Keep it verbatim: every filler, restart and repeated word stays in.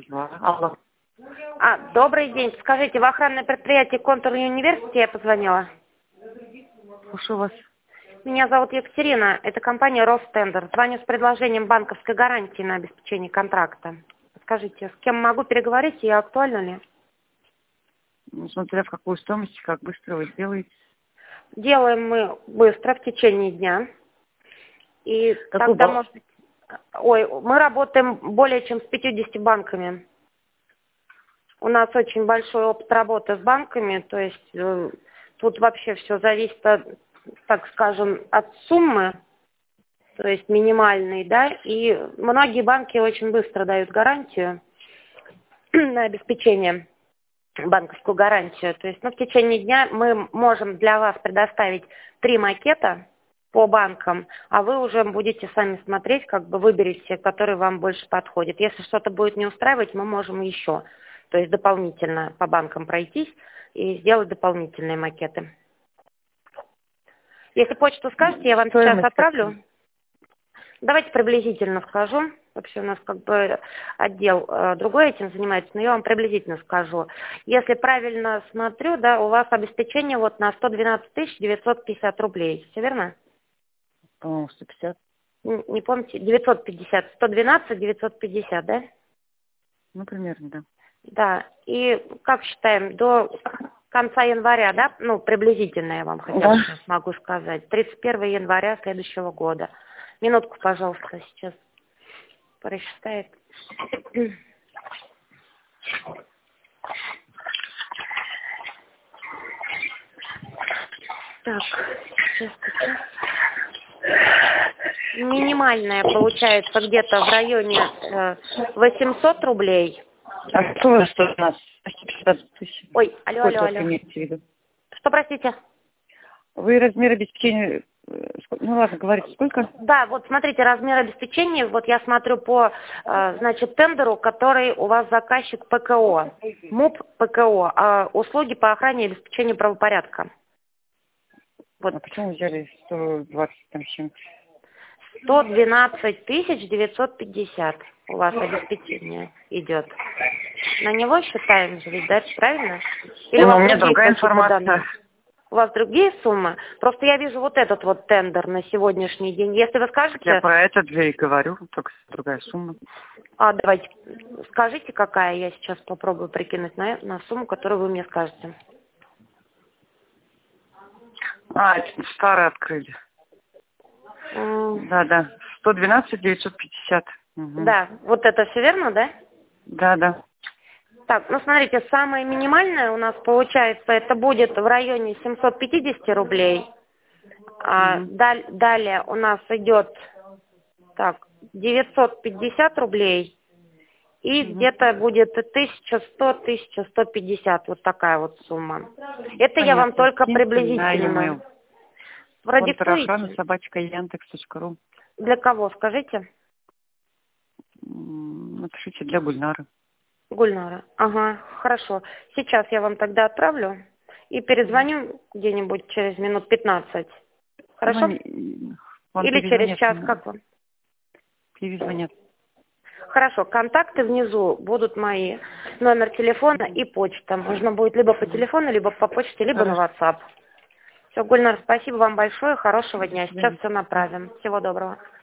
Алло. А, добрый день. Скажите, в охранное предприятие Контур Университи я позвонила? Слушаю вас. Меня зовут Екатерина. Это компания Ростендер. Звоню с предложением банковской гарантии на обеспечение контракта. Скажите, с кем могу переговорить и актуально ли? Ну, смотря в какую стоимость, как быстро вы сделаете. Делаем мы быстро, в течение дня. И Какой тогда, банк? может быть... Ой, мы работаем более чем с пятьюдесятью банками. У нас очень большой опыт работы с банками, то есть э, тут вообще все зависит, от, так скажем, от суммы, то есть минимальной, да, и многие банки очень быстро дают гарантию на обеспечение, банковскую гарантию. То есть, ну, в течение дня мы можем для вас предоставить три макета по банкам, а вы уже будете сами смотреть, как бы выберете, который вам больше подходит. Если что-то будет не устраивать, мы можем еще. То есть дополнительно по банкам пройтись и сделать дополнительные макеты. Если почту скажете, я вам Стоимость сейчас отправлю. какая? Давайте приблизительно скажу. Вообще у нас как бы отдел э, другой этим занимается, но я вам приблизительно скажу. Если правильно смотрю, да, у вас обеспечение вот на сто двенадцать тысяч девятьсот пятьдесят рублей. Все верно? По-моему, сто пятьдесят. Не, не помните? девятьсот пятьдесят. сто двенадцать девятьсот пятьдесят, да? Ну, примерно, да. Да, и как считаем, до конца января, да, ну, приблизительно я вам хотя бы Да. сейчас могу сказать, тридцать первого января следующего года. Минутку, пожалуйста, сейчас просчитает. Так, сейчас, сейчас. Минимальная получается где-то в районе э, восемьсот рублей. А что у вас сто двенадцать? сто пятьдесят тысяч. Ой, алло, Сколько алло, вы алло. имеете в виду? Что, простите? Вы размер обеспечения... э, ск- Ну, ладно, говорите, сколько? Да, вот смотрите, размер обеспечения, вот я смотрю по, э, значит, тендеру, который у вас заказчик ПКО, МУП ПКО, а услуги по охране и обеспечению правопорядка. Вот А почему вы взяли сто двадцать там с чем-то? сто двенадцать тысяч девятьсот пятьдесят у вас обеспечение идет. На него считаем же, ведь, да, правильно? Или у Ну, вас у меня другие другая какие-то данные? информация. У вас другие суммы? Просто я вижу вот этот вот тендер на сегодняшний день. Если вы Я скажете... про этот же и говорю, только другая сумма. А, давайте, скажите, какая, я сейчас попробую прикинуть на, на сумму, которую вы мне скажете. А, это старый открыли. М, Да, да. сто двенадцать девятьсот пятьдесят. Угу. Да, вот это все верно, да? Да, да. Так, ну смотрите, самое минимальное у нас получается, это будет в районе семьсот пятьдесят рублей. А, Угу. даль- далее у нас идет, так, девятьсот пятьдесят рублей. И Угу. где-то будет тысяча сто — тысяча сто пятьдесят, вот такая вот сумма. Это я вам Понятно. только Киньте на приблизительно. e-mail. Контрохрана Продиктуете? собачка яндекс точка ру. Для кого, скажите? М, Напишите для Гульнары. Гульнара. Ага, хорошо. Сейчас я вам тогда отправлю и перезвоню где-нибудь через минут пятнадцать. Ну, Хорошо? не- вам Или через перезвонят. час, м, как вам? Перезвонят. Хорошо, контакты внизу будут мои, номер телефона и почта. Можно будет либо по телефону, либо по почте, либо на Хорошо. WhatsApp. Все, Гульнар, спасибо вам большое, хорошего До дня. Сейчас свидания. все направим. Всего доброго.